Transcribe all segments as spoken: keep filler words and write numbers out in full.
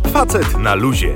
Facet na luzie.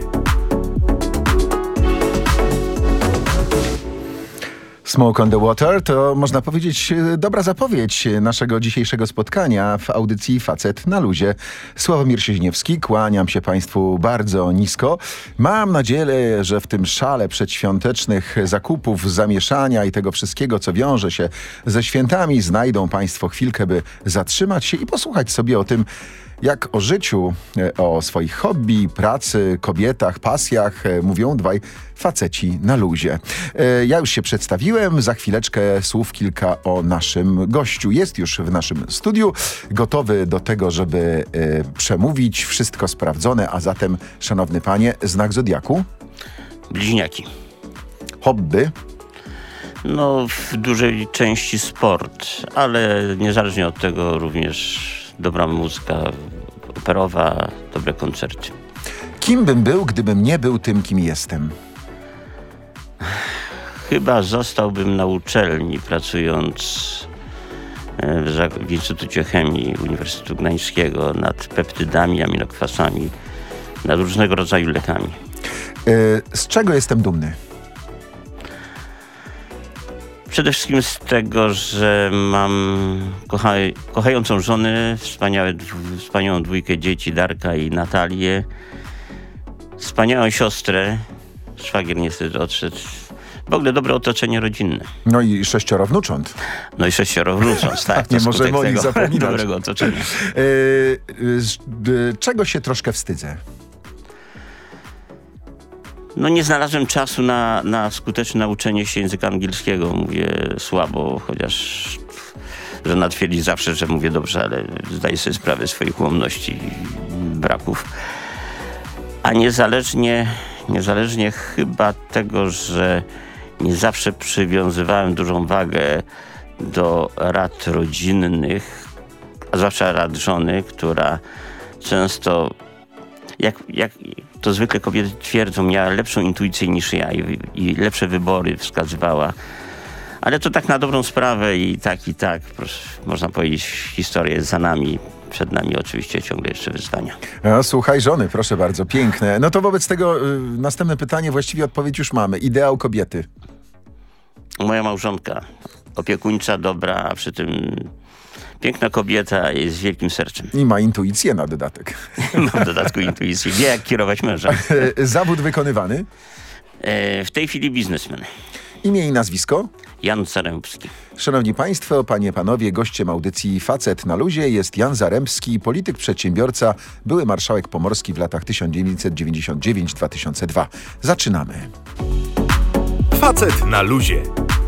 Smoke on the Water to, można powiedzieć, dobra zapowiedź naszego dzisiejszego spotkania w audycji Facet na luzie. Sławomir Sieźniewski, kłaniam się Państwu bardzo nisko. Mam nadzieję, że w tym szale przedświątecznych zakupów, zamieszania i tego wszystkiego, co wiąże się ze świętami, znajdą Państwo chwilkę, by zatrzymać się i posłuchać sobie o tym, jak o życiu, o swoich hobby, pracy, kobietach, pasjach mówią dwaj faceci na luzie. Ja już się przedstawiłem, za chwileczkę słów kilka o naszym gościu. Jest już w naszym studiu, gotowy do tego, żeby przemówić. Wszystko sprawdzone, a zatem, szanowny panie, znak zodiaku? Bliźniaki. Hobby? No, w dużej części sport, ale niezależnie od tego również dobra muzyka operowa, dobre koncerty. Kim bym był, gdybym nie był tym, kim jestem? Chyba zostałbym na uczelni, pracując w, w Instytucie Chemii Uniwersytetu Gdańskiego nad peptydami, aminokwasami, nad różnego rodzaju lekami. Yy, z czego jestem dumny? Przede wszystkim z tego, że mam kocha kochającą żonę, wspaniałe, wspaniałą dwójkę dzieci, Darka i Natalię, wspaniałą siostrę, szwagier niestety odszedł, w ogóle dobre otoczenie rodzinne. No i sześcioro wnucząt. No i sześcioro wnucząt, tak. Nie możemy o nich zapominać. Dobrego otoczenia. Yy, yy, czego się troszkę wstydzę? No nie znalazłem czasu na, na skuteczne nauczenie się języka angielskiego. Mówię słabo, chociaż żona twierdzi zawsze, że mówię dobrze, ale zdaję sobie sprawę z swoich ułomności i braków. A niezależnie, niezależnie chyba tego, że nie zawsze przywiązywałem dużą wagę do rad rodzinnych, a zwłaszcza rad żony, która często, jak, jak to zwykle kobiety twierdzą, miała lepszą intuicję niż ja i, i lepsze wybory wskazywała. Ale to tak na dobrą sprawę i tak, i tak. Proszę, można powiedzieć, historia jest za nami. Przed nami oczywiście ciągle jeszcze wyzwania. No, słuchaj żony, proszę bardzo, piękne. No to wobec tego y, następne pytanie, właściwie odpowiedź już mamy. Ideał kobiety. Moja małżonka, opiekuńcza, dobra, a przy tym piękna kobieta, jest wielkim sercem. I ma intuicję na dodatek. Mam w dodatku intuicję. Wie, jak kierować mężem. Zawód wykonywany? E, w tej chwili biznesmen. Imię i nazwisko? Jan Zarębski. Szanowni Państwo, panie, panowie, gościem audycji Facet na luzie jest Jan Zarębski, polityk, przedsiębiorca, były marszałek pomorski w latach tysiąc dziewięćset dziewięćdziesiąt dziewięć do dwa tysiące drugiego. Zaczynamy. Facet na luzie.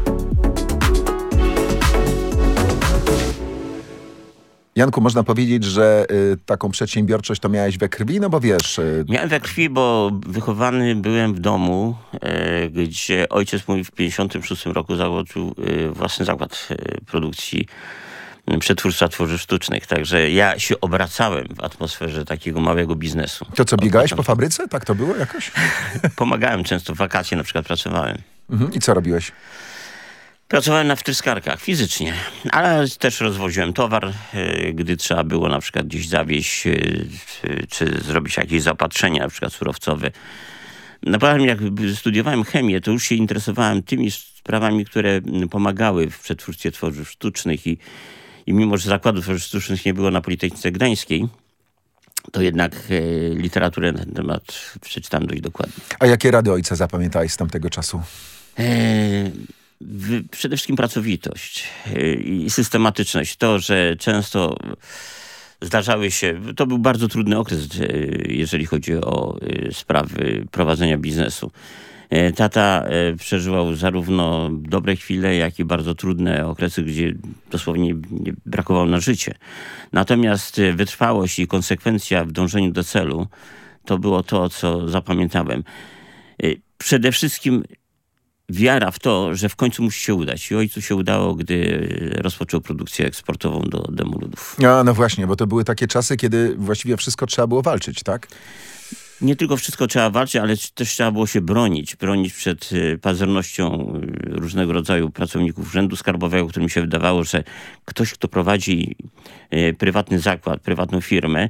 Janku, można powiedzieć, że y, taką przedsiębiorczość to miałeś we krwi, no bo wiesz... Y... Miałem we krwi, bo wychowany byłem w domu, e, gdzie ojciec mój w pięćdziesiątym szóstym roku założył e, własny zakład e, produkcji e, przetwórstwa tworzyw sztucznych. Także ja się obracałem w atmosferze takiego małego biznesu. To co, biegałeś po fabryce? Tak to było jakoś? Pomagałem często, w wakacje na przykład pracowałem. Mhm. I co robiłeś? Pracowałem na wtryskarkach fizycznie, ale też rozwoziłem towar, gdy trzeba było na przykład gdzieś zawieźć, czy zrobić jakieś zaopatrzenia, na przykład surowcowe. Naprawdę jak studiowałem chemię, to już się interesowałem tymi sprawami, które pomagały w przetwórstwie tworzyw sztucznych i, i mimo, że zakładu tworzyw sztucznych nie było na Politechnice Gdańskiej, to jednak e, literaturę na ten temat przeczytałem dość dokładnie. A jakie rady ojca zapamiętałeś z tamtego czasu? E, w, przede wszystkim pracowitość e, i systematyczność. To, że często zdarzały się, to był bardzo trudny okres, e, jeżeli chodzi o e, sprawy prowadzenia biznesu. E, tata e, przeżywał zarówno dobre chwile, jak i bardzo trudne okresy, gdzie dosłownie nie brakowało na życie. Natomiast e, wytrwałość i konsekwencja w dążeniu do celu to było to, co zapamiętałem. E, przede wszystkim wiara w to, że w końcu musi się udać. I ojcu się udało, gdy rozpoczął produkcję eksportową do Demoludów. A, no właśnie, bo to były takie czasy, kiedy właściwie wszystko trzeba było walczyć, tak? Nie tylko wszystko trzeba walczyć, ale też trzeba było się bronić. Bronić przed pazernością różnego rodzaju pracowników urzędu skarbowego, którym się wydawało, że ktoś, kto prowadzi prywatny zakład, prywatną firmę,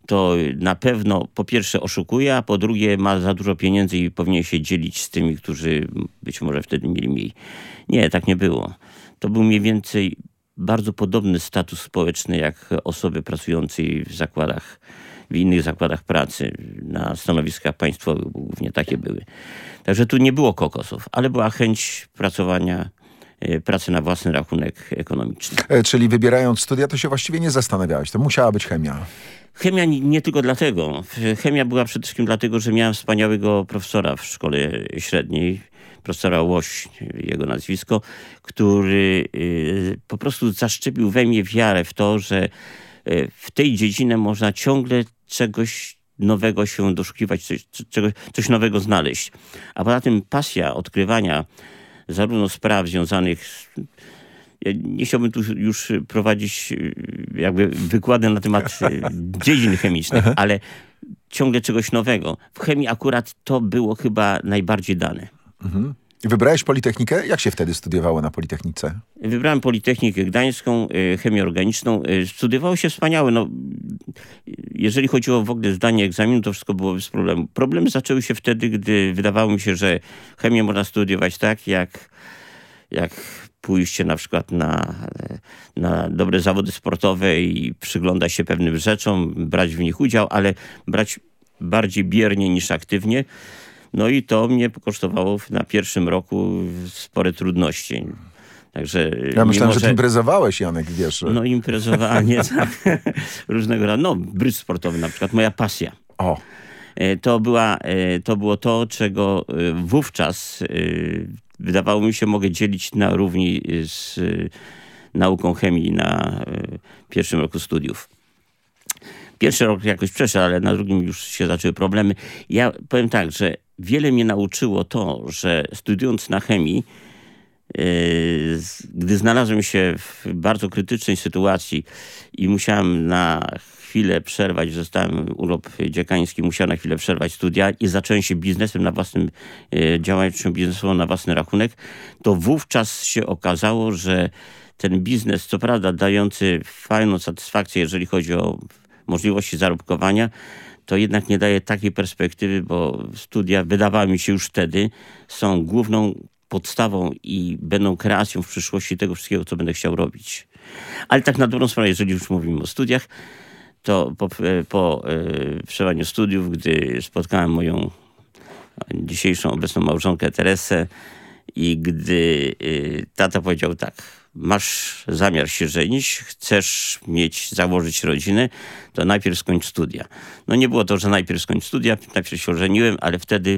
to na pewno po pierwsze oszukuje, a po drugie ma za dużo pieniędzy i powinien się dzielić z tymi, którzy być może wtedy mieli mniej. Nie, tak nie było. To był mniej więcej bardzo podobny status społeczny jak osoby pracujące w zakładach, w innych zakładach pracy, na stanowiskach państwowych, bo głównie takie były. Także tu nie było kokosów, ale była chęć pracowania, pracy na własny rachunek ekonomiczny. E, czyli wybierając studia, to się właściwie nie zastanawiałeś. To musiała być chemia. Chemia nie, nie tylko dlatego. Chemia była przede wszystkim dlatego, że miałem wspaniałego profesora w szkole średniej, profesora Łoś, jego nazwisko, który y, po prostu zaszczepił we mnie wiarę w to, że y, w tej dziedzinie można ciągle czegoś nowego się doszukiwać, coś, czegoś, coś nowego znaleźć. A poza tym pasja odkrywania zarówno spraw związanych z... Ja nie chciałbym tu już prowadzić jakby wykłady na temat dziedzin chemicznych, ale ciągle czegoś nowego. W chemii akurat to było chyba najbardziej dane. Mhm. I wybrałeś Politechnikę? Jak się wtedy studiowało na Politechnice? Wybrałem Politechnikę Gdańską, chemię organiczną. Studiowało się wspaniałe. No, jeżeli chodziło w ogóle zdanie egzaminu, to wszystko było bez problemu. Problemy zaczęły się wtedy, gdy wydawało mi się, że chemię można studiować tak, jak, jak pójście na przykład na, na dobre zawody sportowe i przyglądać się pewnym rzeczom, brać w nich udział, ale brać bardziej biernie niż aktywnie. No i to mnie kosztowało na pierwszym roku spore trudności. Także ja myślałem, że, że ty imprezowałeś, Janek, wiesz. No imprezowanie, tak. Różnego rodzaju. No brydż sportowy na przykład, moja pasja. O. To, była, to było to, czego wówczas wydawało mi się, mogę dzielić na równi z nauką chemii na pierwszym roku studiów. Pierwszy rok jakoś przeszedł, ale na drugim już się zaczęły problemy. Ja powiem tak, że wiele mnie nauczyło to, że studiując na chemii, yy, gdy znalazłem się w bardzo krytycznej sytuacji i musiałem na chwilę przerwać, zostałem urlop dziekański, musiałem na chwilę przerwać studia i zacząłem się biznesem na własnym, yy, działalnością biznesową na własny rachunek, to wówczas się okazało, że ten biznes, co prawda dający fajną satysfakcję, jeżeli chodzi o możliwości zarobkowania, to jednak nie daje takiej perspektywy, bo studia, wydawało mi się już wtedy, są główną podstawą i będą kreacją w przyszłości tego wszystkiego, co będę chciał robić. Ale tak na dobrą sprawę, jeżeli już mówimy o studiach, to po, po e, przerwaniu studiów, gdy spotkałem moją dzisiejszą obecną małżonkę Teresę i gdy e, tata powiedział tak: masz zamiar się żenić, chcesz mieć, założyć rodzinę, to najpierw skończ studia. No nie było to, że najpierw skończ studia, najpierw się ożeniłem, ale wtedy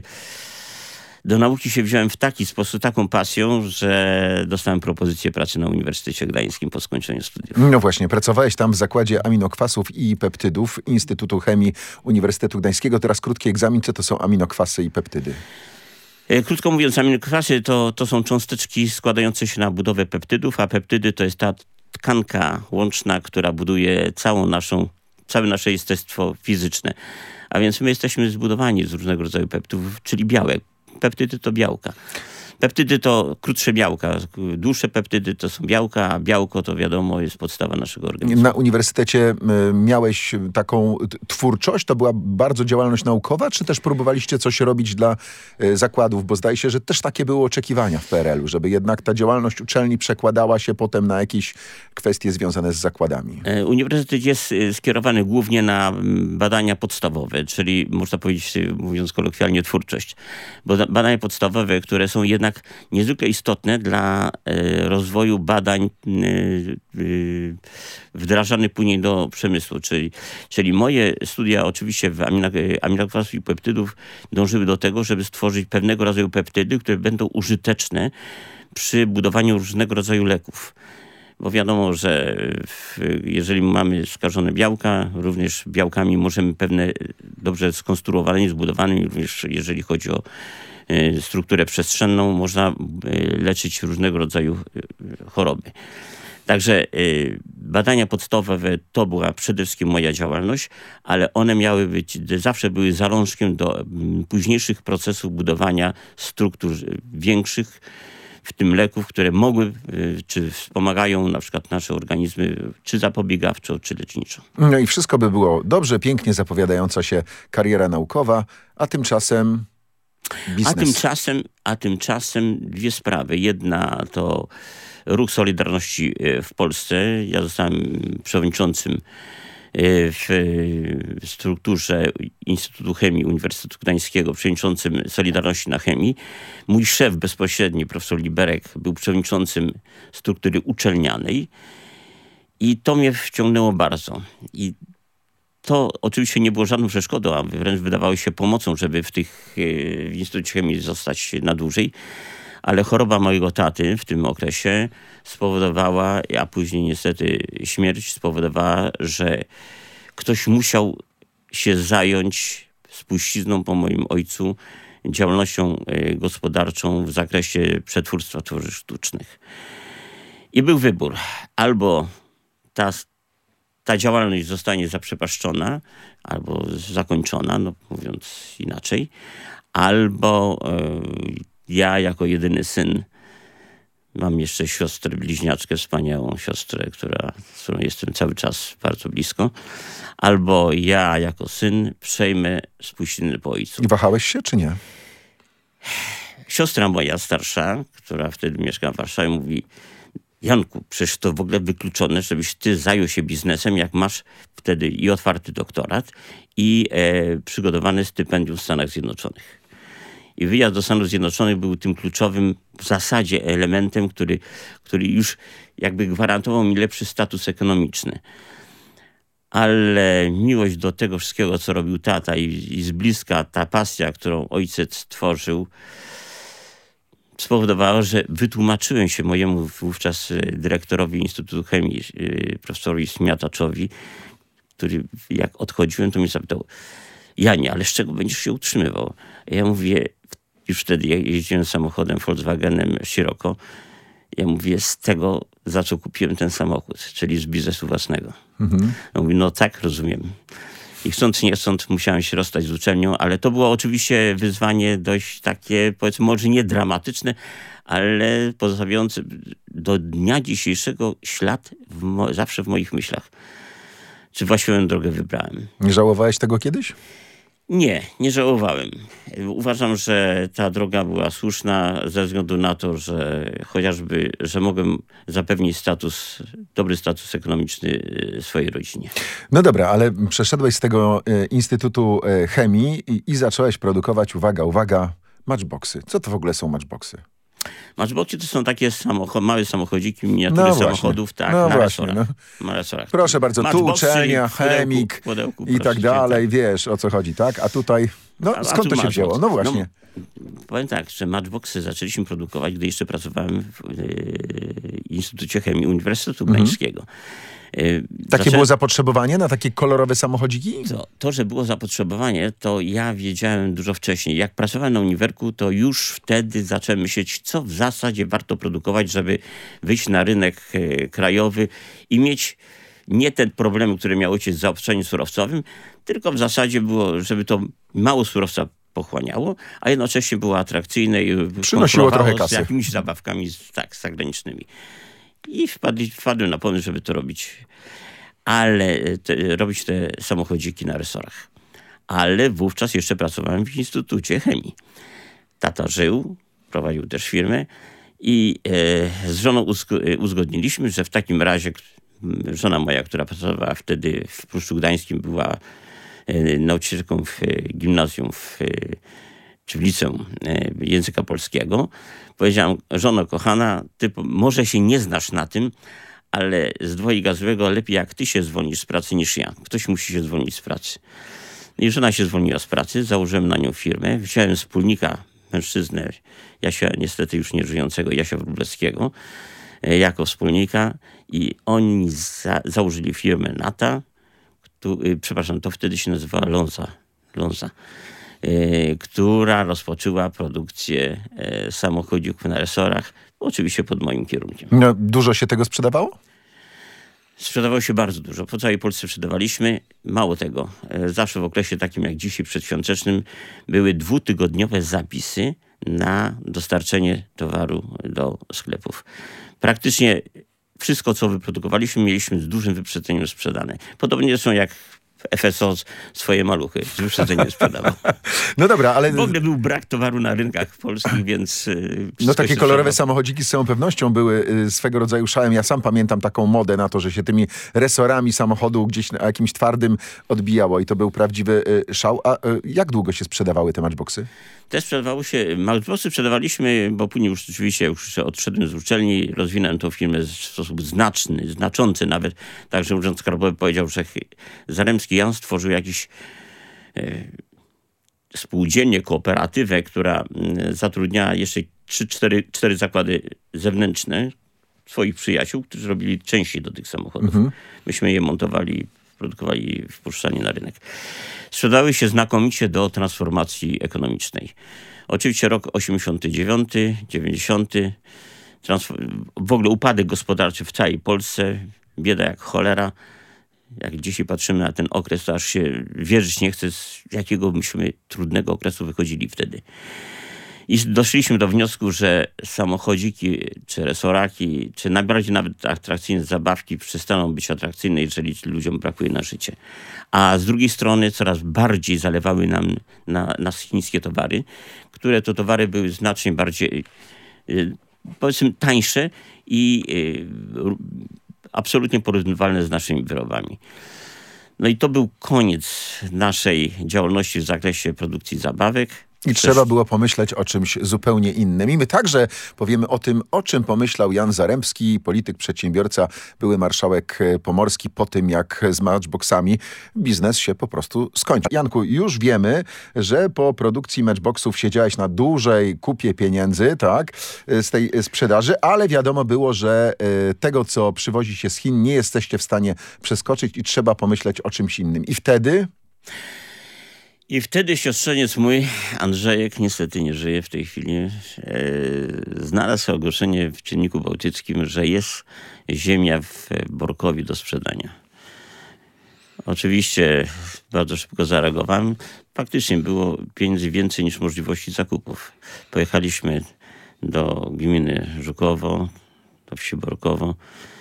do nauki się wziąłem w taki sposób, taką pasją, że dostałem propozycję pracy na Uniwersytecie Gdańskim po skończeniu studiów. No właśnie, pracowałeś tam w zakładzie aminokwasów i peptydów Instytutu Chemii Uniwersytetu Gdańskiego. Teraz krótki egzamin, co to są aminokwasy i peptydy? Krótko mówiąc, aminokwasy to, to są cząsteczki składające się na budowę peptydów, a peptydy to jest ta tkanka łączna, która buduje całą naszą, całe nasze jestestwo fizyczne. A więc my jesteśmy zbudowani z różnego rodzaju peptydów, czyli białek. Peptydy to białka. Peptydy to krótsze białka. Dłuższe peptydy to są białka, a białko to wiadomo jest podstawa naszego organizmu. Na uniwersytecie y, miałeś taką t- twórczość? To była bardzo działalność naukowa? Czy też próbowaliście coś robić dla y, zakładów? Bo zdaje się, że też takie były oczekiwania w P R L u, żeby jednak ta działalność uczelni przekładała się potem na jakieś kwestie związane z zakładami. E, Uniwersytet jest e, skierowany głównie na m, badania podstawowe, czyli można powiedzieć, e, mówiąc kolokwialnie, twórczość. Bo da- badania podstawowe, które są jednak niezwykle istotne dla e, rozwoju badań e, e, wdrażanych później do przemysłu. Czyli, czyli moje studia oczywiście w amino- aminokwasów i peptydów dążyły do tego, żeby stworzyć pewnego rodzaju peptydy, które będą użyteczne przy budowaniu różnego rodzaju leków. Bo wiadomo, że w, jeżeli mamy skażone białka, również białkami możemy pewne dobrze skonstruowane, zbudowane, również jeżeli chodzi o y, strukturę przestrzenną, można y, leczyć różnego rodzaju y, choroby. Także y, badania podstawowe to była przede wszystkim moja działalność, ale one miały być, zawsze były zalążkiem do y, późniejszych procesów budowania struktur większych, w tym leków, które mogły, czy wspomagają na przykład nasze organizmy, czy zapobiegawczo, czy leczniczo. No i wszystko by było dobrze, pięknie zapowiadająca się kariera naukowa, a tymczasem biznes. A tymczasem, a tymczasem dwie sprawy. Jedna to Ruch Solidarności w Polsce. Ja zostałem przewodniczącym w strukturze Instytutu Chemii Uniwersytetu Gdańskiego, przewodniczącym Solidarności na Chemii. Mój szef bezpośredni, profesor Liberek, był przewodniczącym struktury uczelnianej i to mnie wciągnęło bardzo. I to oczywiście nie było żadną przeszkodą, a wręcz wydawało się pomocą, żeby w tych w Instytucie Chemii zostać na dłużej. Ale choroba mojego taty w tym okresie spowodowała, a później niestety śmierć spowodowała, że ktoś musiał się zająć spuścizną po moim ojcu działalnością gospodarczą w zakresie przetwórstwa tworzyw sztucznych. I był wybór. Albo ta, ta działalność zostanie zaprzepaszczona, albo zakończona, no mówiąc inaczej, albo yy, ja jako jedyny syn, mam jeszcze siostrę bliźniaczkę, wspaniałą siostrę, która, z którą jestem cały czas bardzo blisko, albo ja jako syn przejmę spuściznę po ojcu. I wahałeś się, czy nie? Siostra moja starsza, która wtedy mieszkała w Warszawie, mówi: Janku, przecież to w ogóle wykluczone, żebyś ty zajął się biznesem, jak masz wtedy i otwarty doktorat, i e, przygotowane stypendium w Stanach Zjednoczonych. I wyjazd do Stanów Zjednoczonych był tym kluczowym w zasadzie elementem, który, który już jakby gwarantował mi lepszy status ekonomiczny. Ale miłość do tego wszystkiego, co robił tata i, i z bliska ta pasja, którą ojciec tworzył, spowodowało, że wytłumaczyłem się mojemu wówczas dyrektorowi Instytutu Chemii, profesorowi Smiataczowi, który jak odchodziłem, to mnie zapytał: Janie, ale z czego będziesz się utrzymywał? Ja mówię, już wtedy jeździłem samochodem Volkswagenem Scirocco. Ja mówię, z tego, za co kupiłem ten samochód, czyli z biznesu własnego. Mhm. Ja mówię, no tak, rozumiem. I chcąc nie chcąc musiałem się rozstać z uczelnią, ale to było oczywiście wyzwanie dość takie, powiedzmy, może nie dramatyczne, ale pozostawiające do dnia dzisiejszego ślad w mo- zawsze w moich myślach. Czy właściwą drogę wybrałem? Nie żałowałeś tego kiedyś? Nie, nie żałowałem. Uważam, że ta droga była słuszna ze względu na to, że chociażby, że mogłem zapewnić status, dobry status ekonomiczny swojej rodzinie. No dobra, ale przeszedłeś z tego e, Instytutu e, Chemii i, i zacząłeś produkować, uwaga, uwaga, matchboxy. Co to w ogóle są matchboxy? Matchboxy to są takie samocho- małe samochodziki, miniatury no samochodów, tak, no na, właśnie, resorach, no. na resorach. Proszę bardzo, tu uczelnia, chemik pudełku, i tak dalej, tak. Wiesz o co chodzi, tak? A tutaj, no a, skąd a to się wzięło? No właśnie. No, powiem tak, że matchboxy zaczęliśmy produkować, gdy jeszcze pracowałem w yy, Instytucie Chemii Uniwersytetu Gdańskiego. Mhm. Takie było zapotrzebowanie na takie kolorowe samochodziki? To, to, że było zapotrzebowanie, to ja wiedziałem dużo wcześniej. Jak pracowałem na uniwerku, to już wtedy zacząłem myśleć, co w zasadzie warto produkować, żeby wyjść na rynek e, krajowy i mieć nie ten problem, który miał ojciec z zaopatrzeniem surowcowym, tylko w zasadzie było, żeby to mało surowca pochłaniało, a jednocześnie było atrakcyjne i przynosiło trochę kasy. Z jakimiś zabawkami tak, zagranicznymi. I wpadli, wpadłem na pomysł, żeby to robić. Ale te, robić te samochodziki na resorach. Ale wówczas jeszcze pracowałem w Instytucie Chemii. Tata żył, prowadził też firmę i e, z żoną uzg- uzgodniliśmy, że w takim razie żona moja, która pracowała wtedy w Pruszczu Gdańskim, była e, nauczycielką w e, gimnazjum w, e, czy w liceum e, języka polskiego. Powiedziałam: żono kochana, ty może się nie znasz na tym, ale z dwojga złego lepiej jak ty się zwolnisz z pracy niż ja. Ktoś musi się zwolnić z pracy. I żona się zwolniła z pracy, założyłem na nią firmę, wziąłem wspólnika, mężczyznę, Jasia, niestety już nie żyjącego, Jasia Wróblewskiego, jako wspólnika i oni za, założyli firmę Nata, tu, przepraszam, to wtedy się nazywała Lonza, Lonza y, która rozpoczęła produkcję y, samochodzików na resorach, oczywiście pod moim kierunkiem. No, dużo się tego sprzedawało? Sprzedawało się bardzo dużo. Po całej Polsce sprzedawaliśmy. Mało tego. Zawsze w okresie takim jak dzisiaj przedświątecznym były dwutygodniowe zapisy na dostarczenie towaru do sklepów. Praktycznie wszystko, co wyprodukowaliśmy, mieliśmy z dużym wyprzedzeniem sprzedane. Podobnie zresztą jak F S O swoje maluchy z wyprzedzeniem sprzedawał. No dobra, ale... W ogóle był brak towaru na rynkach polskich, więc... No takie kolorowe samochodziki z całą pewnością były swego rodzaju szałem. Ja sam pamiętam taką modę na to, że się tymi resorami samochodu gdzieś na jakimś twardym odbijało i to był prawdziwy szał. A jak długo się sprzedawały te Matchboxy? Te sprzedawały się, Matchboxy sprzedawaliśmy, bo później już rzeczywiście już odszedłem z uczelni, rozwinąłem tą firmę w sposób znaczny, znaczący nawet. Także Urząd Skarbowy powiedział, że Zaremski Jan stworzył jakiś e, spółdzielnię, kooperatywę, która e, zatrudniała jeszcze trzy cztery zakłady zewnętrzne, swoich przyjaciół, którzy robili części do tych samochodów. Mhm. Myśmy je montowali, produkowali, wpuszczali na rynek. Sprzedały się znakomicie do transformacji ekonomicznej. Oczywiście rok osiemdziesiąty dziewiąty, dziewięćdziesiąty, w ogóle upadek gospodarczy w całej Polsce, bieda jak cholera. Jak dzisiaj patrzymy na ten okres, to aż się wierzyć nie chce, z jakiego myśmy trudnego okresu wychodzili wtedy. I doszliśmy do wniosku, że samochodziki, czy resoraki, czy najbardziej nawet atrakcyjne zabawki przestaną być atrakcyjne, jeżeli ludziom brakuje na życie. A z drugiej strony coraz bardziej zalewały nam na, nas chińskie towary, które to towary były znacznie bardziej, yy, powiedzmy, tańsze i yy, absolutnie porównywalne z naszymi wyrobami. No i to był koniec naszej działalności w zakresie produkcji zabawek. I trzeba było pomyśleć o czymś zupełnie innym. I my także powiemy o tym, o czym pomyślał Jan Zaremski, polityk, przedsiębiorca, były marszałek pomorski, po tym jak z Matchboxami biznes się po prostu skończył. Janku, już wiemy, że po produkcji Matchboxów siedziałeś na dużej kupie pieniędzy, tak, z tej sprzedaży, ale wiadomo było, że tego, co przywozi się z Chin, nie jesteście w stanie przeskoczyć i trzeba pomyśleć o czymś innym. I wtedy... I wtedy siostrzeniec mój, Andrzejek, niestety nie żyje w tej chwili, e, znalazł ogłoszenie w Dzienniku Bałtyckim, że jest ziemia w Borkowie do sprzedania. Oczywiście bardzo szybko zareagowałem. Faktycznie było pieniędzy więcej niż możliwości zakupów. Pojechaliśmy do gminy Żukowo, do wsi Borkowo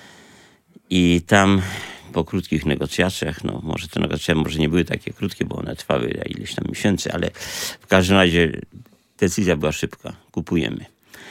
i tam... Po krótkich negocjacjach, no może te negocjacje może nie były takie krótkie, bo one trwały ileś tam miesięcy, ale w każdym razie decyzja była szybka. Kupujemy.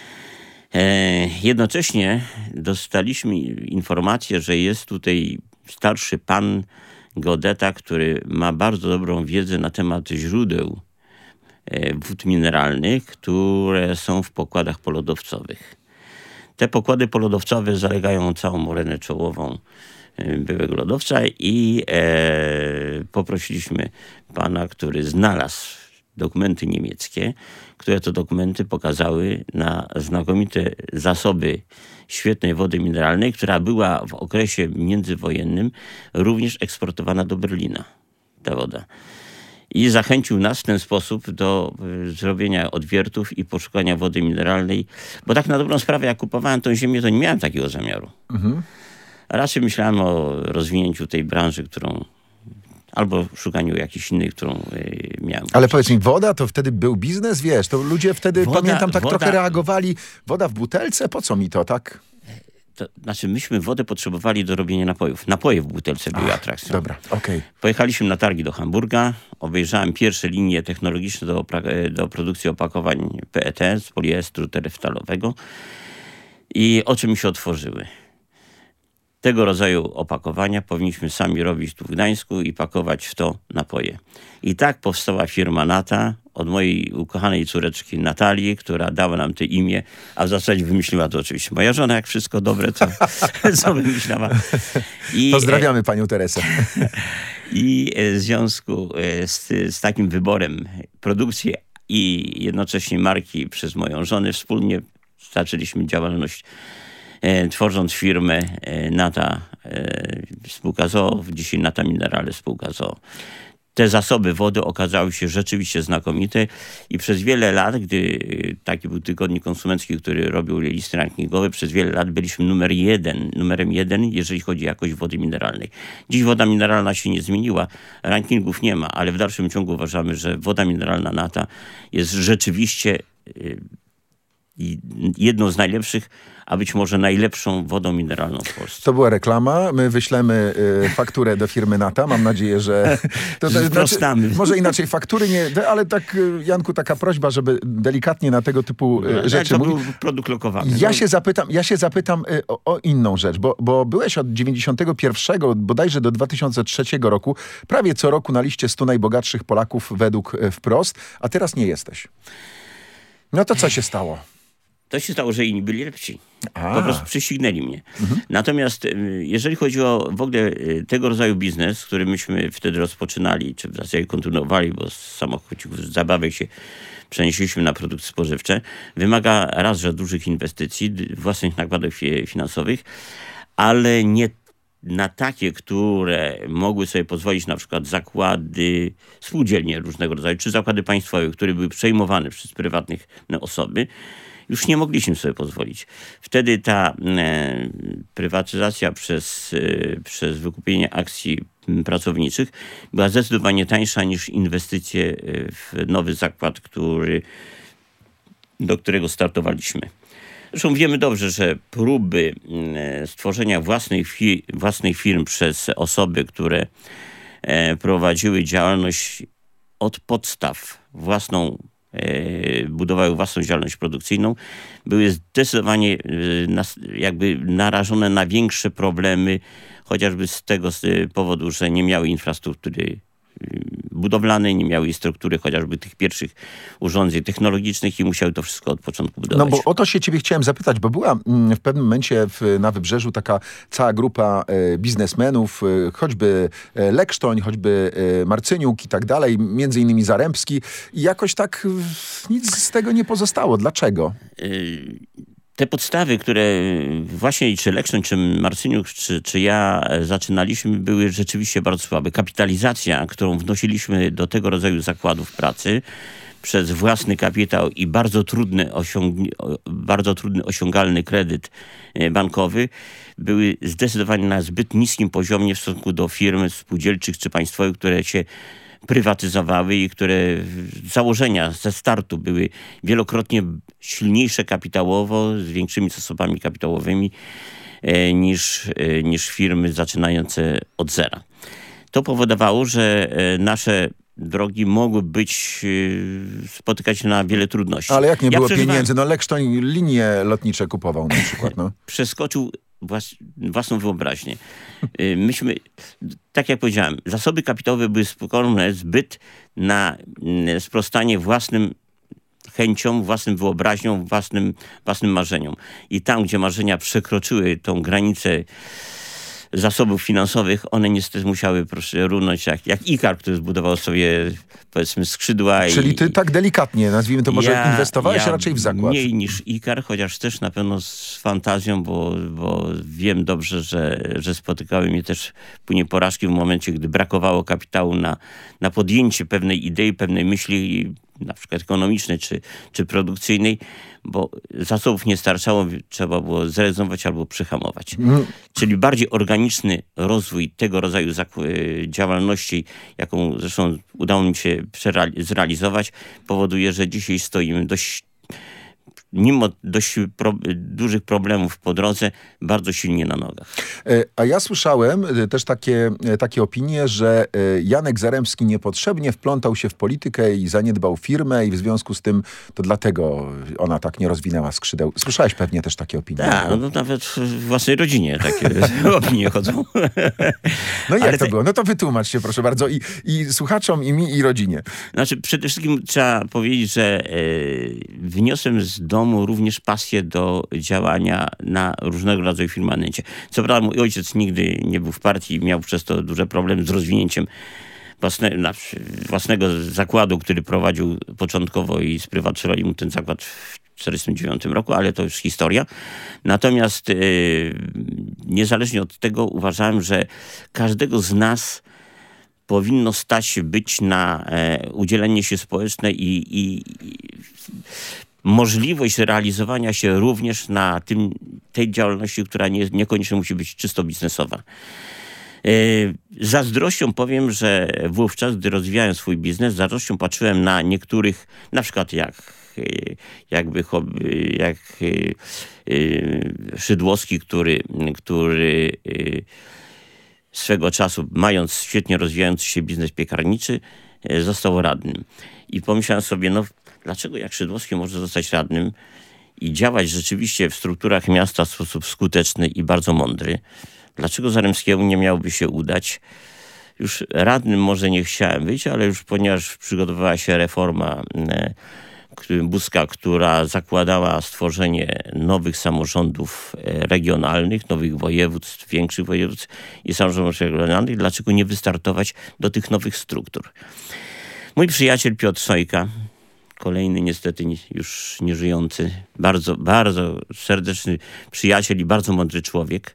E, jednocześnie dostaliśmy informację, że jest tutaj starszy pan geodeta, który ma bardzo dobrą wiedzę na temat źródeł e, wód mineralnych, które są w pokładach polodowcowych. Te pokłady polodowcowe zalegają całą morenę czołową byłego lodowca i e, poprosiliśmy pana, który znalazł dokumenty niemieckie, które to dokumenty pokazały na znakomite zasoby świetnej wody mineralnej, która była w okresie międzywojennym również eksportowana do Berlina, ta woda. I zachęcił nas w ten sposób do y, zrobienia odwiertów i poszukania wody mineralnej, bo tak na dobrą sprawę, jak kupowałem tą ziemię, to nie miałem takiego zamiaru. Mhm. Raczej myślałem o rozwinięciu tej branży, którą... albo szukaniu jakichś innych, którą y, miałem. Ale powiedz mi, woda to wtedy był biznes, wiesz, to ludzie wtedy, woda, pamiętam, tak woda, trochę reagowali. Woda w butelce? Po co mi to, tak? To znaczy, myśmy wodę potrzebowali do robienia napojów. Napoje w butelce były Ach, atrakcją. Dobra, okej. Okay. Pojechaliśmy na targi do Hamburga, obejrzałem pierwsze linie technologiczne do, do produkcji opakowań P E T z poliestru tereftalowego i oczy mi się otworzyły. Tego rodzaju opakowania powinniśmy sami robić tu w Gdańsku i pakować w to napoje. I tak powstała firma Nata od mojej ukochanej córeczki Natalii, która dała nam to imię, a w zasadzie wymyśliła to oczywiście moja żona, jak wszystko dobre, co, co wymyślała. I, Pozdrawiamy panią Teresę. I w związku z, z takim wyborem produkcji i jednocześnie marki przez moją żonę wspólnie zaczęliśmy działalność, E, tworząc firmę e, Nata e, spółka z o o, dzisiaj Nata Minerale spółka z o o. Te zasoby wody okazały się rzeczywiście znakomite i przez wiele lat, gdy taki był tygodnik konsumencki, który robił listy rankingowe, przez wiele lat byliśmy numer jeden, numerem jeden, jeżeli chodzi o jakość wody mineralnej. Dziś woda mineralna się nie zmieniła, rankingów nie ma, ale w dalszym ciągu uważamy, że woda mineralna Nata jest rzeczywiście jedną z najlepszych, a być może najlepszą wodą mineralną w Polsce. To była reklama. My wyślemy y, fakturę do firmy Nata. Mam nadzieję, że... To, to, znaczy, może inaczej faktury nie... Ale tak, Janku, taka prośba, żeby delikatnie na tego typu y, no, rzeczy to mówić. był produkt lokowany. Ja no. się zapytam, ja się zapytam y, o, o inną rzecz, bo, bo byłeś od dziewięćdziesiątego pierwszego bodajże do dwa tysiące trzeciego roku prawie co roku na liście stu najbogatszych Polaków według y, Wprost, a teraz nie jesteś. No to co się stało? To się stało, że inni byli lepsi. A. Po prostu prześcignęli mnie. Mhm. Natomiast jeżeli chodzi o w ogóle tego rodzaju biznes, który myśmy wtedy rozpoczynali, czy w zasadzie kontynuowali, bo z samochodów zabawek się przenieśliśmy na produkty spożywcze, wymaga raz, że dużych inwestycji, własnych nakładów finansowych, ale nie na takie, które mogły sobie pozwolić na przykład zakłady, spółdzielnie różnego rodzaju, czy zakłady państwowe, które były przejmowane przez prywatnych osoby, już nie mogliśmy sobie pozwolić. Wtedy ta e, prywatyzacja przez, e, przez wykupienie akcji pracowniczych była zdecydowanie tańsza niż inwestycje w nowy zakład, który, do którego startowaliśmy. Zresztą wiemy dobrze, że próby e, stworzenia własnych, fi, własnych firm przez osoby, które e, prowadziły działalność od podstaw, własną budowały własną działalność produkcyjną, były zdecydowanie jakby narażone na większe problemy, chociażby z tego powodu, że nie miały infrastruktury budowlanej, nie miały struktury chociażby tych pierwszych urządzeń technologicznych i musiały to wszystko od początku budować. No bo o to się ciebie chciałem zapytać, bo była w pewnym momencie w, na Wybrzeżu taka cała grupa e, biznesmenów, e, choćby e, Leksztoń, choćby e, Marcyniuk i tak dalej, między innymi Zarembski i jakoś tak e, nic z tego nie pozostało. Dlaczego? Y Te podstawy, które właśnie czy Leksztoń, czy Marcyniuk, czy, czy ja zaczynaliśmy, były rzeczywiście bardzo słabe. Kapitalizacja, którą wnosiliśmy do tego rodzaju zakładów pracy przez własny kapitał i bardzo trudny, osiąg- bardzo trudny osiągalny kredyt bankowy, były zdecydowanie na zbyt niskim poziomie w stosunku do firm spółdzielczych czy państwowych, które się prywatyzowały i które z założenia, ze startu były wielokrotnie silniejsze kapitałowo, z większymi zasobami kapitałowymi e, niż, e, niż firmy zaczynające od zera. To powodowało, że e, nasze drogi mogły być, e, spotykać się na wiele trudności. Ale jak nie ja było pieniędzy? No Leksztoń linie lotnicze kupował na przykład. No. Przeskoczył włas, własną wyobraźnię. Myśmy, tak jak powiedziałem, zasoby kapitałowe były skromne zbyt na sprostanie własnym chęciom, własnym wyobraźniom, własnym, własnym marzeniom. I tam, gdzie marzenia przekroczyły tą granicę zasobów finansowych, one niestety musiały proszę, runąć jak, jak Ikar, który zbudował sobie, powiedzmy, skrzydła. Czyli ty i, tak delikatnie, nazwijmy to, może ja, inwestowałeś ja raczej w zakład. Mniej niż Ikar, chociaż też na pewno z fantazją, bo, bo wiem dobrze, że, że spotykały mnie też później porażki w momencie, gdy brakowało kapitału na, na podjęcie pewnej idei, pewnej myśli, na przykład ekonomicznej czy, czy produkcyjnej, bo zasobów nie starczało, trzeba było zrezygnować albo przyhamować. Mm. Czyli bardziej organiczny rozwój tego rodzaju działalności, jaką zresztą udało mi się zrealizować, powoduje, że dzisiaj stoimy dość, mimo dość pro, dużych problemów po drodze, bardzo silnie na nogach. A ja słyszałem też takie, takie opinie, że Janek Zarembski niepotrzebnie wplątał się w politykę i zaniedbał firmę i w związku z tym to dlatego ona tak nie rozwinęła skrzydeł. Słyszałeś pewnie też takie opinie. Tak, no, no nawet w własnej rodzinie takie opinie chodzą. No i jak Ale to te... było? No to wytłumacz się proszę bardzo i, i słuchaczom, i mi, i rodzinie. Znaczy przede wszystkim trzeba powiedzieć, że e, wniosłem z domu również pasję do działania na różnego rodzaju firmamencie. Co prawda mój ojciec nigdy nie był w partii i miał przez to duże problemy z rozwinięciem własne, na, własnego zakładu, który prowadził początkowo i sprywatyzowali mu ten zakład w tysiąc dziewięćset czterdziestym dziewiątym roku, ale to już historia. Natomiast e, niezależnie od tego uważałem, że każdego z nas powinno stać się być na e, udzielenie się społeczne i, i, i możliwość realizowania się również na tym, tej działalności, która nie, niekoniecznie musi być czysto biznesowa. Z zazdrością powiem, że wówczas, gdy rozwijałem swój biznes, z zazdrością patrzyłem na niektórych, na przykład jak, jakby jak Szydłowski, który, który swego czasu, mając świetnie rozwijający się biznes piekarniczy, został radnym. I pomyślałem sobie, no dlaczego jak Szydłowski może zostać radnym i działać rzeczywiście w strukturach miasta w sposób skuteczny i bardzo mądry, dlaczego Zaremskiemu nie miałoby się udać? Już radnym może nie chciałem być, ale już ponieważ przygotowywała się reforma Buzka, która zakładała stworzenie nowych samorządów regionalnych, nowych województw, większych województw i samorządów regionalnych, dlaczego nie wystartować do tych nowych struktur? Mój przyjaciel Piotr Sojka, kolejny niestety już nieżyjący, bardzo, bardzo serdeczny przyjaciel i bardzo mądry człowiek,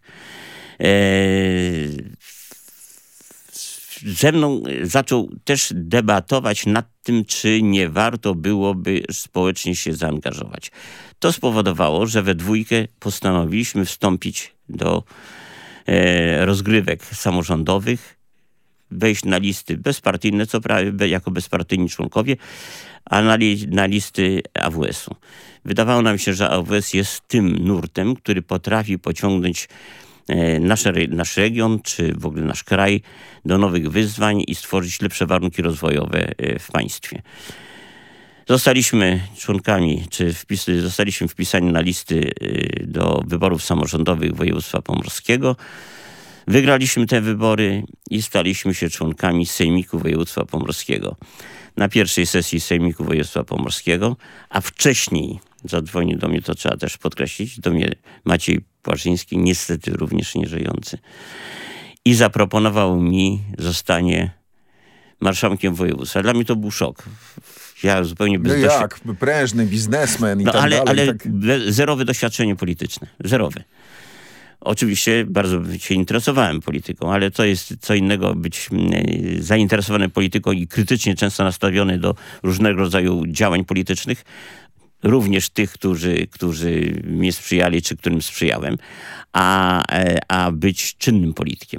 ze mną zaczął też debatować nad tym, czy nie warto byłoby społecznie się zaangażować. To spowodowało, że we dwójkę postanowiliśmy wstąpić do rozgrywek samorządowych, wejść na listy bezpartyjne, co prawie jako bezpartyjni członkowie, a na, li, na listy A W S-u. Wydawało nam się, że A W S jest tym nurtem, który potrafi pociągnąć nasz, nasz region, czy w ogóle nasz kraj do nowych wyzwań i stworzyć lepsze warunki rozwojowe w państwie. Zostaliśmy członkami, czy wpisy, zostaliśmy wpisani na listy do wyborów samorządowych województwa pomorskiego. Wygraliśmy te wybory i staliśmy się członkami Sejmiku Województwa Pomorskiego. Na pierwszej sesji Sejmiku Województwa Pomorskiego, a wcześniej zadzwonił do mnie, to trzeba też podkreślić, do mnie Maciej Płażyński, niestety również nieżyjący, i zaproponował mi zostanie marszałkiem województwa. Dla mnie to był szok. Ja zupełnie bez No doświ- jak? Prężny biznesmen i no, tak ale, dalej. ale tak... zerowe doświadczenie polityczne. Zerowe. Oczywiście bardzo się interesowałem polityką, ale to jest co innego być zainteresowany polityką i krytycznie często nastawiony do różnego rodzaju działań politycznych, również tych, którzy, którzy mi sprzyjali, czy którym sprzyjałem, a, a być czynnym politykiem.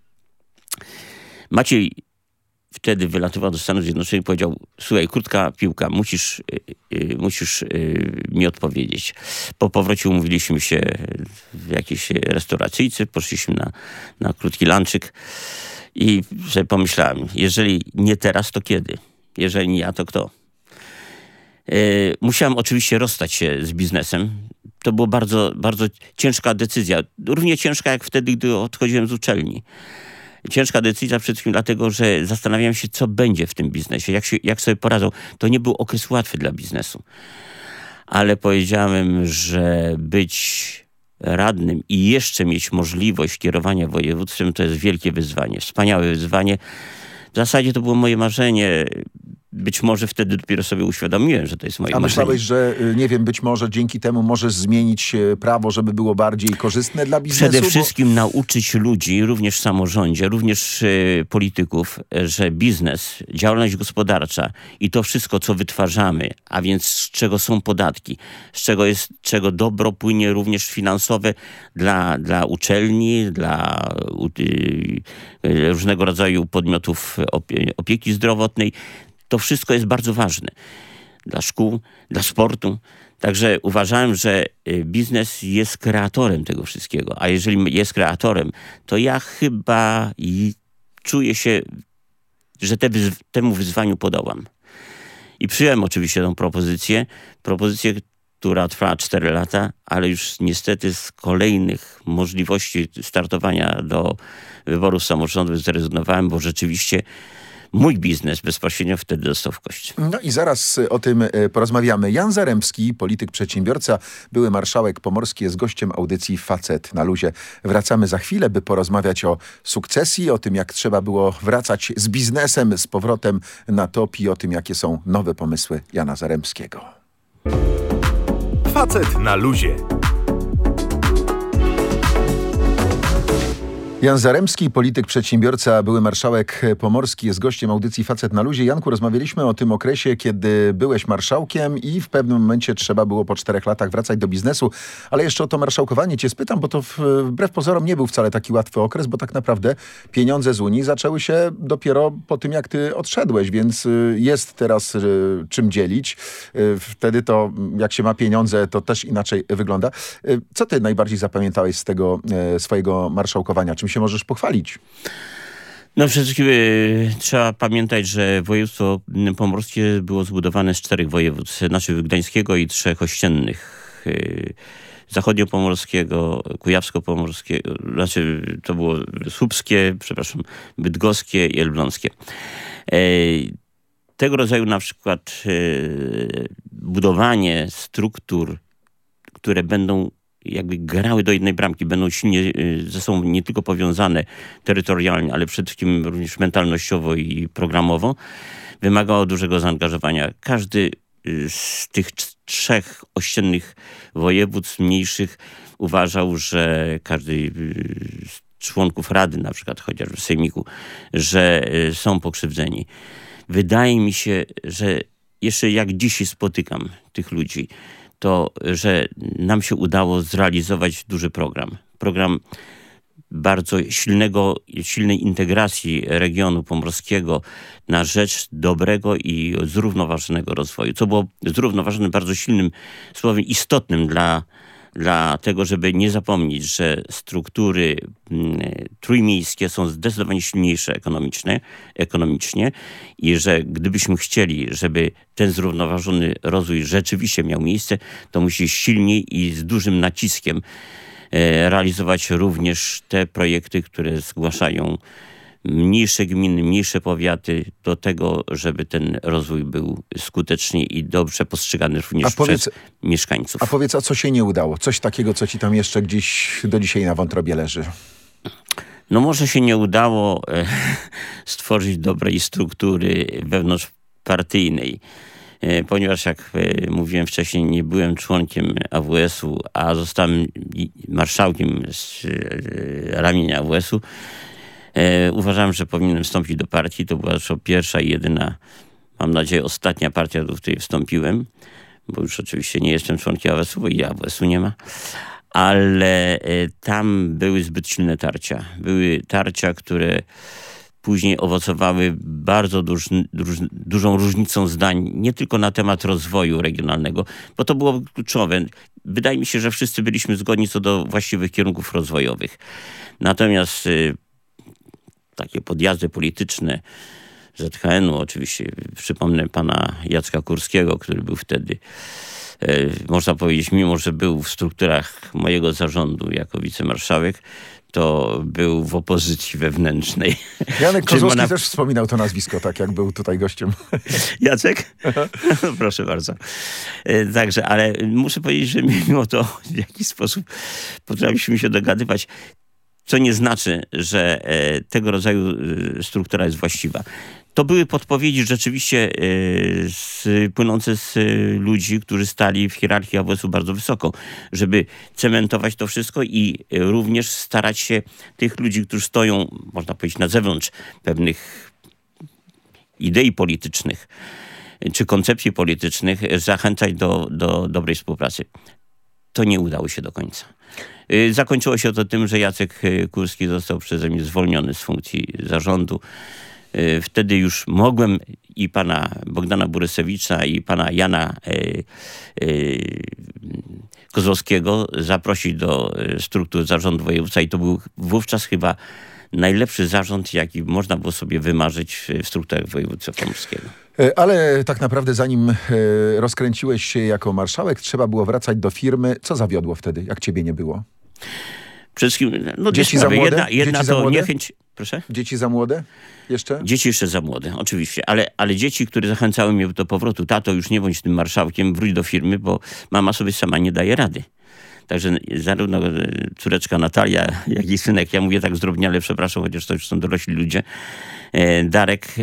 Maciej wtedy wylatywał do Stanów Zjednoczonych i powiedział: słuchaj, krótka piłka, musisz, yy, musisz yy, mi odpowiedzieć. Po powrocie umówiliśmy się w jakiejś restauracyjce, poszliśmy na, na krótki lunchik i sobie pomyślałem, jeżeli nie teraz, to kiedy? Jeżeli nie ja, to kto? Yy, musiałem oczywiście rozstać się z biznesem. To była bardzo, bardzo ciężka decyzja. Równie ciężka jak wtedy, gdy odchodziłem z uczelni. Ciężka decyzja przede wszystkim dlatego, że zastanawiałem się, co będzie w tym biznesie, jak, się, jak sobie poradzą. To nie był okres łatwy dla biznesu. Ale powiedziałem, że być radnym i jeszcze mieć możliwość kierowania województwem to jest wielkie wyzwanie, wspaniałe wyzwanie. W zasadzie to było moje marzenie. Być może wtedy dopiero sobie uświadomiłem, że to jest moje A marzenie. myślałeś, że nie wiem, być może dzięki temu możesz zmienić prawo, żeby było bardziej korzystne dla biznesu? Przede bo... wszystkim nauczyć ludzi, również w samorządzie, również y, polityków, że biznes, działalność gospodarcza i to wszystko, co wytwarzamy, a więc z czego są podatki, z czego jest, czego dobro płynie również finansowe dla, dla uczelni, dla y, y, różnego rodzaju podmiotów opie- opieki zdrowotnej, to wszystko jest bardzo ważne dla szkół, dla sportu. Także uważałem, że biznes jest kreatorem tego wszystkiego. A jeżeli jest kreatorem, to ja chyba i czuję się, że te wyz- temu wyzwaniu podołam. I przyjąłem oczywiście tą propozycję. Propozycję, która trwała cztery lata, ale już niestety z kolejnych możliwości startowania do wyborów samorządowych zrezygnowałem, bo rzeczywiście mój biznes bezpośrednio wtedy dostał w kość. No i zaraz o tym porozmawiamy. Jan Zaremski, polityk, przedsiębiorca, były marszałek pomorski, jest gościem audycji Facet na luzie. Wracamy za chwilę, by porozmawiać o sukcesji, o tym, jak trzeba było wracać z biznesem z powrotem na top i o tym, jakie są nowe pomysły Jana Zaremskiego. Facet na luzie. Jan Zaremski, polityk, przedsiębiorca, były marszałek pomorski, jest gościem audycji Facet na luzie. Janku, rozmawialiśmy o tym okresie, kiedy byłeś marszałkiem i w pewnym momencie trzeba było po czterech latach wracać do biznesu. Ale jeszcze o to marszałkowanie cię spytam, bo to wbrew pozorom nie był wcale taki łatwy okres, bo tak naprawdę pieniądze z Unii zaczęły się dopiero po tym, jak ty odszedłeś, więc jest teraz czym dzielić. Wtedy to, jak się ma pieniądze, to też inaczej wygląda. Co ty najbardziej zapamiętałeś z tego swojego marszałkowania? Czym się możesz pochwalić? No przede wszystkim y, trzeba pamiętać, że województwo pomorskie było zbudowane z czterech województw, znaczy gdańskiego i trzech ościennych. Y, zachodniopomorskiego, kujawsko-pomorskiego, znaczy to było słupskie, przepraszam, bydgoskie i elbląskie. Y, tego rodzaju na przykład y, budowanie struktur, które będą jakby grały do jednej bramki, będą silnie ze sobą nie tylko powiązane terytorialnie, ale przede wszystkim również mentalnościowo i programowo, wymagało dużego zaangażowania. Każdy z tych trzech ościennych województw mniejszych uważał, że każdy z członków Rady, na przykład chociażby w Sejmiku, że są pokrzywdzeni. Wydaje mi się, że jeszcze jak dzisiaj spotykam tych ludzi, to, że nam się udało zrealizować duży program. Program bardzo silnego, silnej integracji regionu pomorskiego na rzecz dobrego i zrównoważonego rozwoju. Co było zrównoważone bardzo silnym słowem, istotnym dla, dla tego, żeby nie zapomnieć, że struktury trójmiejskie są zdecydowanie silniejsze ekonomiczne, ekonomicznie i że gdybyśmy chcieli, żeby ten zrównoważony rozwój rzeczywiście miał miejsce, to musi silniej i z dużym naciskiem realizować również te projekty, które zgłaszają mniejsze gminy, mniejsze powiaty do tego, żeby ten rozwój był skutecznie i dobrze postrzegany również powiedz, przez mieszkańców. A powiedz, a co się nie udało? Coś takiego, co ci tam jeszcze gdzieś do dzisiaj na wątrobie leży? No może się nie udało e, stworzyć dobrej struktury wewnątrzpartyjnej, e, ponieważ jak e, mówiłem wcześniej, nie byłem członkiem A W S-u, a zostałem marszałkiem z e, ramienia A W S-u. E, uważałem, że powinienem wstąpić do partii. To była zresztą pierwsza i jedyna, mam nadzieję, ostatnia partia, do której wstąpiłem, bo już oczywiście nie jestem członkiem A W S-u, bo i A W S-u nie ma. Ale tam były zbyt silne tarcia. Były tarcia, które później owocowały bardzo duż, duż, dużą różnicą zdań, nie tylko na temat rozwoju regionalnego, bo to było kluczowe. Wydaje mi się, że wszyscy byliśmy zgodni co do właściwych kierunków rozwojowych. Natomiast y, takie podjazdy polityczne Z H N-u, oczywiście przypomnę pana Jacka Kurskiego, który był wtedy, można powiedzieć, mimo że był w strukturach mojego zarządu jako wicemarszałek, to był w opozycji wewnętrznej. Janek Kozłowski na... też wspominał to nazwisko, tak jak był tutaj gościem. Jacek? Proszę bardzo. Także, ale muszę powiedzieć, że mimo to w jakiś sposób potrafiliśmy się dogadywać, co nie znaczy, że tego rodzaju struktura jest właściwa. To były podpowiedzi rzeczywiście yy, z, płynące z y, ludzi, którzy stali w hierarchii A W S-u bardzo wysoko, żeby cementować to wszystko i y, również starać się tych ludzi, którzy stoją, można powiedzieć, na zewnątrz pewnych idei politycznych y, czy koncepcji politycznych, y, zachęcać do, do dobrej współpracy. To nie udało się do końca. Y, zakończyło się to tym, że Jacek Kurski został przeze mnie zwolniony z funkcji zarządu. Wtedy już mogłem i pana Bogdana Borysewicza i pana Jana e, e, Kozłowskiego zaprosić do struktur zarządu województwa i to był wówczas chyba najlepszy zarząd, jaki można było sobie wymarzyć w strukturach województwa pomorskiego. Ale tak naprawdę zanim rozkręciłeś się jako marszałek, trzeba było wracać do firmy. Co zawiodło wtedy, jak ciebie nie było? Przede wszystkim, no dzieci za młode? Jedna, jedna dzieci to za młode? niechęć... Proszę? Dzieci za młode? Jeszcze? Dzieci jeszcze za młode, oczywiście. Ale, ale dzieci, które zachęcały mnie do powrotu. Tato, już nie bądź tym marszałkiem, wróć do firmy, bo mama sobie sama nie daje rady. Także zarówno córeczka Natalia, jak i synek, ja mówię tak zdrobniale, przepraszam, chociaż to już są dorośli ludzie, e, Darek, e,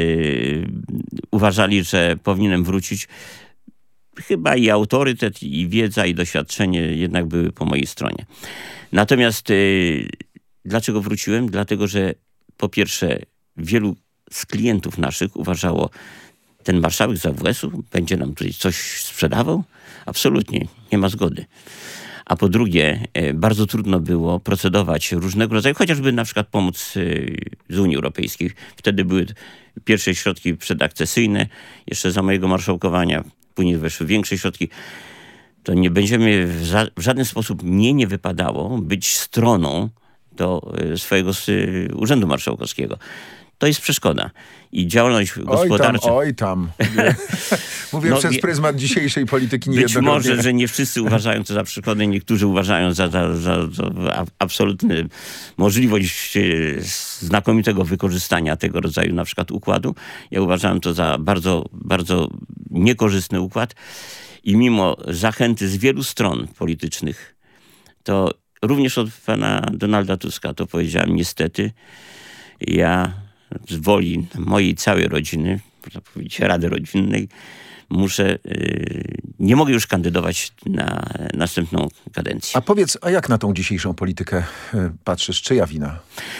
uważali, że powinienem wrócić. Chyba i autorytet, i wiedza, i doświadczenie jednak były po mojej stronie. Natomiast e, Dlaczego wróciłem? Dlatego, że po pierwsze wielu z klientów naszych uważało, ten marszałek z A W S-u będzie nam tutaj coś sprzedawał? Absolutnie, nie ma zgody. A po drugie, bardzo trudno było procedować różnego rodzaju, chociażby na przykład pomoc z Unii Europejskiej. Wtedy były pierwsze środki przedakcesyjne, jeszcze za mojego marszałkowania, później weszły większe środki. To nie będziemy, w, za, w żaden sposób mnie nie wypadało być stroną do swojego urzędu marszałkowskiego. To jest przeszkoda. I działalność gospodarcza... Oj tam, oj tam. Mówię no, przez pryzmat dzisiejszej polityki niejednokrotnie. Być może, że nie wszyscy uważają to za przeszkodę, niektórzy uważają za, za, za, za absolutny możliwość znakomitego wykorzystania tego rodzaju na przykład układu. Ja uważałem to za bardzo, bardzo niekorzystny układ i mimo zachęty z wielu stron politycznych, to również od pana Donalda Tuska to powiedziałem, niestety ja z woli mojej całej rodziny, można powiedzieć Rady Rodzinnej, muszę, yy, nie mogę już kandydować na następną kadencję. A powiedz, a jak na tą dzisiejszą politykę y, patrzysz? Czyja wina?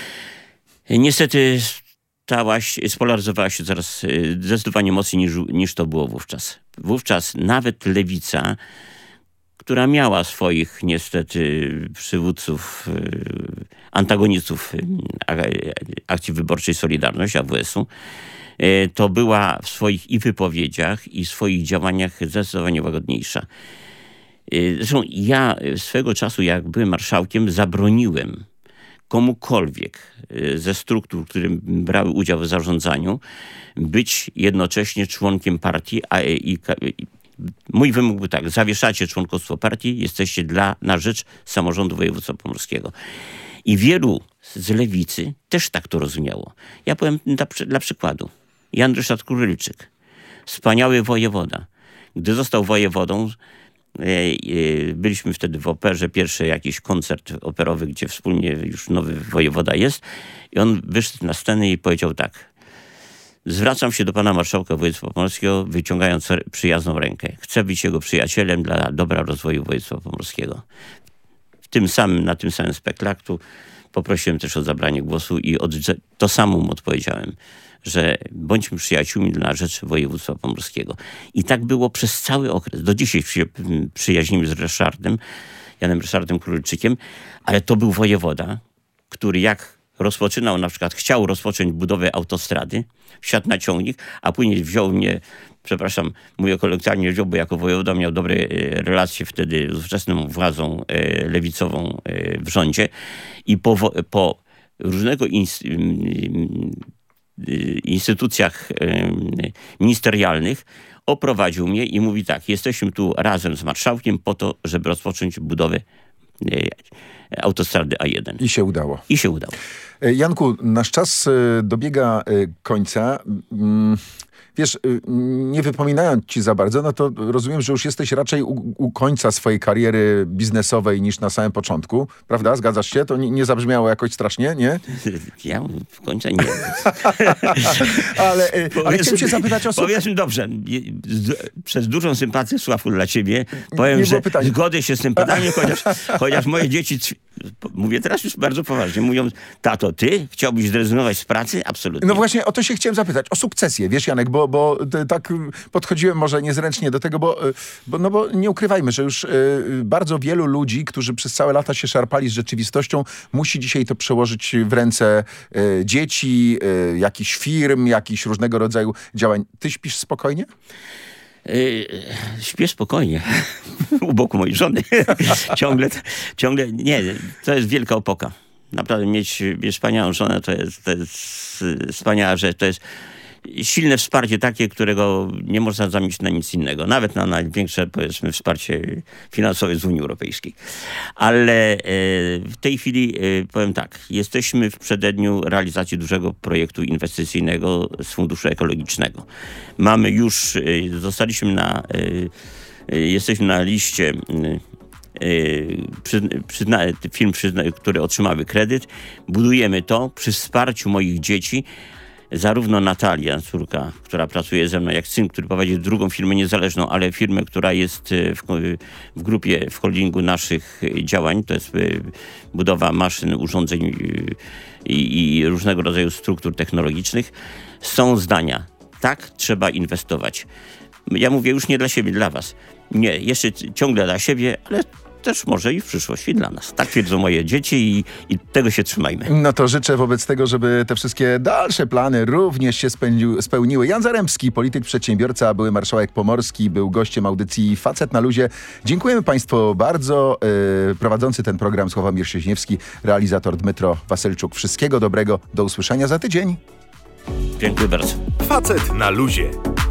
Niestety stała się, spolaryzowała się coraz y, zdecydowanie mocniej niż, niż to było wówczas. Wówczas nawet lewica, która miała swoich niestety przywódców, antagonistów akcji wyborczej Solidarność, A W S-u, to była w swoich i wypowiedziach, i swoich działaniach zdecydowanie łagodniejsza. Zresztą ja swego czasu, jak byłem marszałkiem, zabroniłem komukolwiek ze struktur, które brały udział w zarządzaniu, być jednocześnie członkiem partii, a i, i mój wymóg był tak: zawieszacie członkostwo partii, jesteście dla, na rzecz samorządu województwa pomorskiego. I wielu z lewicy też tak to rozumiało. Ja powiem dla, dla przykładu. Jan Ryszard Kurylczyk, wspaniały wojewoda. Gdy został wojewodą, e, e, byliśmy wtedy w operze, pierwszy jakiś koncert operowy, gdzie wspólnie już nowy wojewoda jest, i on wyszedł na scenę i powiedział tak: zwracam się do pana marszałka województwa pomorskiego, wyciągając przyjazną rękę. Chcę być jego przyjacielem dla dobra rozwoju województwa pomorskiego. W tym samym, na tym samym spektaklu poprosiłem też o zabranie głosu i od, to samo mu odpowiedziałem, że bądźmy przyjaciółmi na rzecz województwa pomorskiego. I tak było przez cały okres. Do dzisiaj przy, przyjaźnimy z Ryszardem, Janem Ryszardem Kurylczykiem, ale to był wojewoda, który jak rozpoczynał, na przykład chciał rozpocząć budowę autostrady, wsiadł na ciągnik, a później wziął mnie, przepraszam, mówię kolokwialnie, wziął, bo jako wojewoda miał dobre e, relacje wtedy z ówczesną władzą e, lewicową e, w rządzie i po, po różnego ins, instytucjach e, ministerialnych oprowadził mnie i mówi tak: jesteśmy tu razem z marszałkiem po to, żeby rozpocząć budowę e, autostrady A jeden. I się udało. I się udało. Janku, nasz czas dobiega końca. Wiesz, nie wypominając ci za bardzo, no to rozumiem, że już jesteś raczej u, u końca swojej kariery biznesowej niż na samym początku, prawda? Zgadzasz się? To nie, nie zabrzmiało jakoś strasznie, nie? Ja w końcu nie. ale ale chciałem się zapytać o... Powiedzmy dobrze, przez dużą sympatię, Sławku, dla ciebie, powiem, że pytania. Zgodzę się z tym pytaniem, chociaż, chociaż moje dzieci, mówię teraz już bardzo poważnie, mówią: tato, ty chciałbyś zrezygnować z pracy? Absolutnie. No właśnie, o to się chciałem zapytać. O sukcesję, wiesz, Janek, bo bo tak podchodziłem może niezręcznie do tego, bo, bo, no bo nie ukrywajmy, że już bardzo wielu ludzi, którzy przez całe lata się szarpali z rzeczywistością, musi dzisiaj to przełożyć w ręce dzieci, jakichś firm, jakichś różnego rodzaju działań. Ty śpisz spokojnie? Yy, śpię spokojnie u boku mojej żony. ciągle, ciągle, nie, to jest wielka opoka. Naprawdę mieć, mieć wspaniałą żonę to jest, to jest wspaniała rzecz, to jest silne wsparcie takie, którego nie można zamienić na nic innego. Nawet na największe, powiedzmy, wsparcie finansowe z Unii Europejskiej. Ale e, w tej chwili e, powiem tak, jesteśmy w przededniu realizacji dużego projektu inwestycyjnego z Funduszu Ekologicznego. Mamy już, e, zostaliśmy na, e, e, jesteśmy na liście e, Przyzna, przyzna, firm, przyzna, które otrzymały kredyt. Budujemy to przy wsparciu moich dzieci. zarówno Natalia, córka, która pracuje ze mną, jak syn, który prowadzi drugą firmę niezależną, ale firmę, która jest w, w grupie, w holdingu naszych działań, to jest budowa maszyn, urządzeń i, i różnego rodzaju struktur technologicznych, są zdania. Tak, trzeba inwestować. Ja mówię już nie dla siebie, dla was. Nie, jeszcze ciągle dla siebie, ale też może i w przyszłości dla nas. Tak twierdzą moje dzieci i, i tego się trzymajmy. No to życzę wobec tego, żeby te wszystkie dalsze plany również się spełniły. spełniły. Jan Zaremski, polityk, przedsiębiorca, były marszałek pomorski, był gościem audycji Facet na luzie. Dziękujemy państwu bardzo. Yy, prowadzący ten program Sławomir Sieźniewski, realizator Dmytro Wasylczuk. Wszystkiego dobrego. Do usłyszenia za tydzień. Dziękuję bardzo. Facet na luzie.